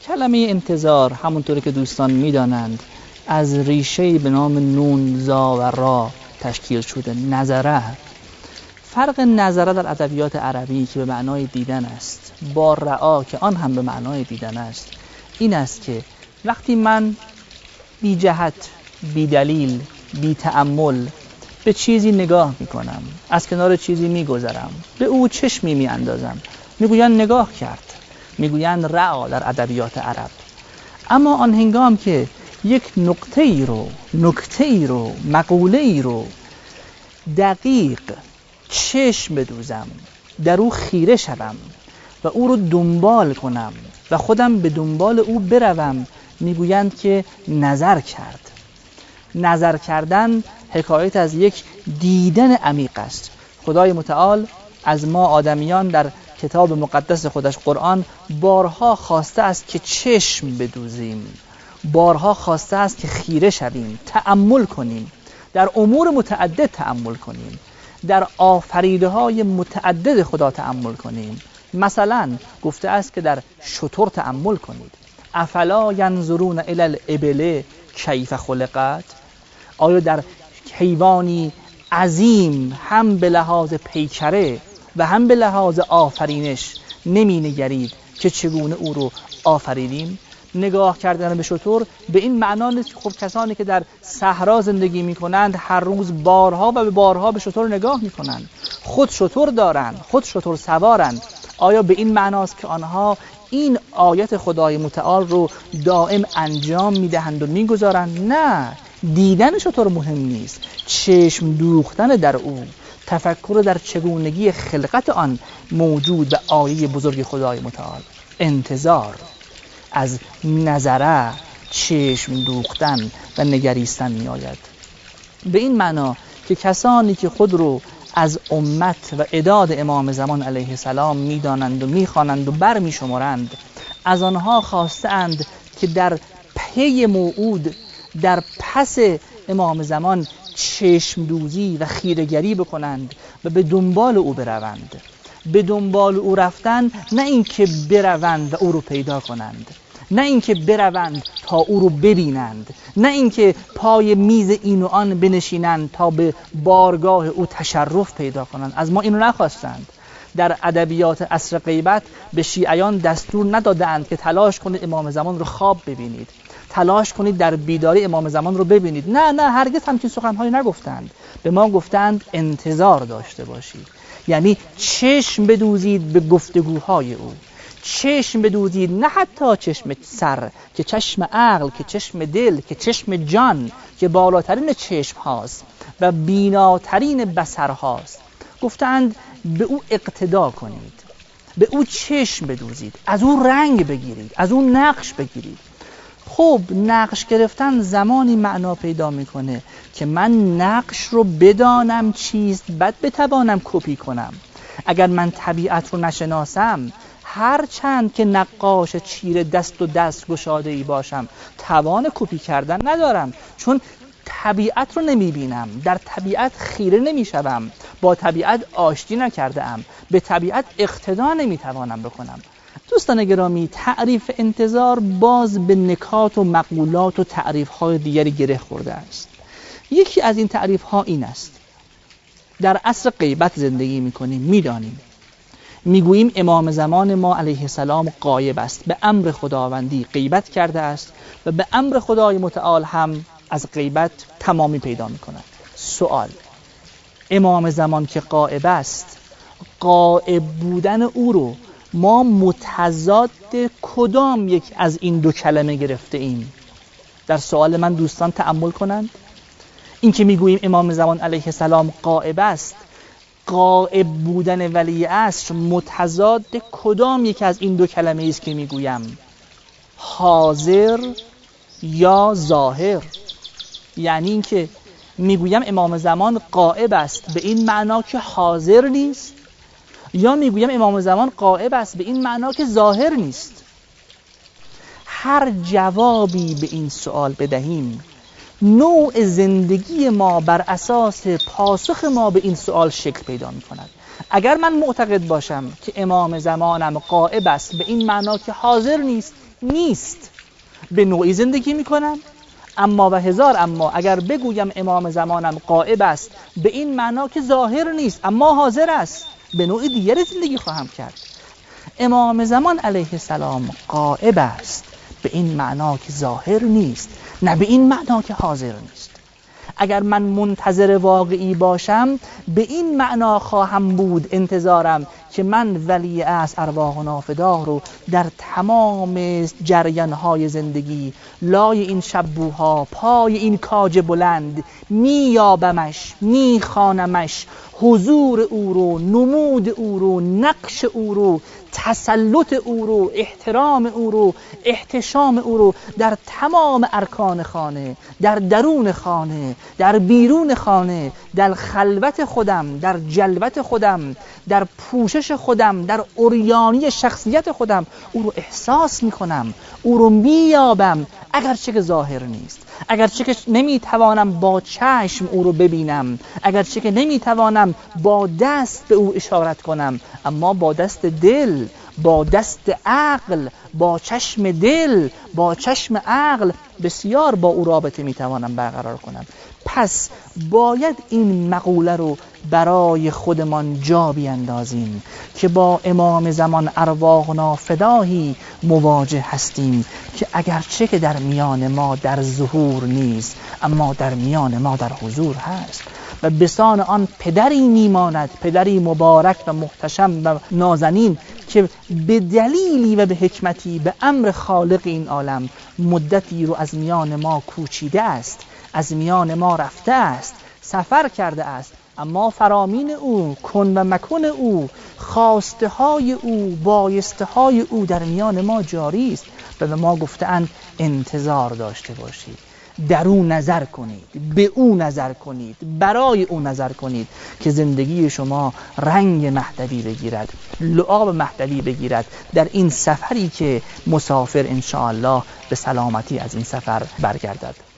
کلمه انتظار همونطوری که دوستان میدانند از ریشه به نام نون، زا و را تشکیل شده. نظره. فرق نظره در ادبیات عربی که به معنای دیدن است با رعا که آن هم به معنای دیدن است این است که وقتی من بی جهت، بی دلیل، بی تأمل به چیزی نگاه میکنم، از کنار چیزی میگذرم، به او چشمی میاندازم، میگویند نگاه کرد، میگویند رعا در ادبیات عرب. اما آن هنگام که یک نکته ای رو مقوله ای رو دقیق چشم بدوزم، در او خیره شوم و او رو دنبال کنم و خودم به دنبال او بروم، میگویند که نظر کرد. نظر کردن حکایت از یک دیدن عمیق است. خدای متعال از ما آدمیان در کتاب مقدس خودش قرآن بارها خواسته است که چشم بدوزیم، بارها خواسته است که خیره شویم، تأمل کنیم، در امور متعدد تأمل کنیم، در آفریده های متعدد خدا تأمل کنیم. مثلا گفته است که در شتر تأمل کنید. افلا ینظرون الی الابل کیف خلقت؟ آیا در حیوانی عظیم هم به لحاظ پیکره و هم به لحاظ آفرینش نمی نگرید که چگونه او رو آفریدیم؟ نگاه کردن به شتر به این معنا نیست که خب کسانی که در صحرا زندگی می کنند هر روز بارها و به بارها به شتر نگاه می کنند، خود شتر دارند، خود شتر سوارند. آیا به این معناست که آنها این آیت خدای متعال رو دائم انجام می دهند و می گذارند؟ نه، دیدن شتر مهم نیست، چشم دوختن در او، تفکر در چگونگی خلقت آن موجود و آیه بزرگ خدای متعال. انتظار از نظره، چشم دوختن و نگریستن می آید. به این معنا که کسانی که خود رو از امت و اعداد امام زمان علیه السلام می دانند و می خوانند و بر می شمارند، از آنها خواستند که در پی موعود، در پس امام زمان چشم دوزی و خیره‌گری بکنند و به دنبال او بروند. به دنبال او رفتن نه اینکه بروند و او رو پیدا کنند، نه اینکه بروند تا او رو ببینند، نه اینکه پای میز این و آن بنشینند تا به بارگاه او تشرف پیدا کنند. از ما اینو نخواستند. در ادبیات عصر غیبت به شیعیان دستور ندادند که تلاش کنید امام زمان رو خواب ببینید، تلاش کنید در بیداری امام زمان رو ببینید. نه، هرگز همچین سخنهایی نگفتند. به ما گفتند انتظار داشته باشید، یعنی چشم بدوزید به گفتگوهای او، چشم بدوزید، نه حتی چشم سر، که چشم عقل، که چشم دل، که چشم جان، که بالاترین چشم هاست و بیناترین بصر هاست. گفتند به او اقتدا کنید، به او چشم بدوزید، از او رنگ بگیرید، از او نقش بگیرید. خب نقش گرفتن زمانی معنا پیدا میکنه که من نقش رو بدانم چیست، بعد بتوانم کپی کنم. اگر من طبیعت رو نشناسم، هر چند که نقاش چیره دست و دست گشاده ای باشم، توان کپی کردن ندارم، چون طبیعت رو نمیبینم، در طبیعت خیره نمیشوم، با طبیعت آشتی نکرده ام، به طبیعت اقتدا نمیتوانم بکنم. دوستان گرامی، تعریف انتظار باز به نکات و مقولات و تعریف‌های دیگری گره خورده است. یکی از این تعریف‌ها این است: در عصر غیبت زندگی می‌کنیم، می‌دانیم، می‌گوییم امام زمان ما علیه السلام غایب است، به امر خداوندی غیبت کرده است و به امر خدای متعال هم از غیبت تمامی پیدا می‌کند. سوال: امام زمان که غایب است، غایب بودن او رو ما متضاد کدام یک از این دو کلمه گرفته ایم؟ در سوال من دوستان تأمل کنند. این که میگوییم امام زمان علیه السلام غایب است، غایب بودن ولی عصر متضاد کدام یک از این دو کلمه است که میگویم؟ حاضر یا ظاهر؟ یعنی این که میگویم امام زمان غایب است به این معنا که حاضر نیست، یا میگویم امام زمان غایب است به این معنا که ظاهر نیست؟ هر جوابی به این سوال بدهیم، نوع زندگی ما بر اساس پاسخ ما به این سوال شکل پیدا می کند. اگر من معتقد باشم که امام زمانم غایب است به این معنا که حاضر نیست، نیست. به نوعی زندگی میکنم، اما و هزار اما اگر بگویم امام زمانم غائب است، به این معنا که ظاهر نیست اما حاضر است، به نوعی دیگری زندگی خواهم کرد. امام زمان علیه السلام غائب است، به این معنا که ظاهر نیست، نه به این معنا که حاضر نیست. اگر من منتظر واقعی باشم، به این معنا خواهم بود انتظارم که من ولی از ارواحنا فدا رو در تمام جریان‌های زندگی، لای این شبوها، پای این کاج بلند، میابمش، میخوانمش، حضور او رو، نمود او رو، نقش او رو، تسلط او رو، احترام او رو، احتشام او رو در تمام ارکان خانه، در درون خانه، در بیرون خانه، در خلوت خودم، در جلوت خودم، در پوشش خودم، در عریانی شخصیت خودم او رو احساس میکنم، او رو میابم، اگرچه که ظاهر نیست، اگرچه که نمیتوانم با چشم او رو ببینم، اگرچه که نمیتوانم با دست به او اشارت کنم، اما با دست دل، با دست عقل، با چشم دل، با چشم عقل بسیار با او رابطه میتوانم برقرار کنم. پس باید این مقوله رو برای خودمان جا بیندازیم که با امام زمان ارواحنا فداهی مواجه هستیم که اگرچه که در میان ما در ظهور نیست، اما در میان ما در حضور هست و بسان آن پدری میماند، پدری مبارک و محتشم و نازنین که به دلیلی و به حکمتی به امر خالق این عالم مدتی رو از میان ما کوچیده است، از میان ما رفته است، سفر کرده است، اما فرامین او، کن و مکن او، خواسته های او، بایسته های او در میان ما جاری است و به ما گفتند انتظار داشته باشید، در او نظر کنید، به او نظر کنید، برای او نظر کنید که زندگی شما رنگ مهدوی بگیرد، لعاب مهدوی بگیرد در این سفری که مسافر انشاءالله به سلامتی از این سفر برگردد.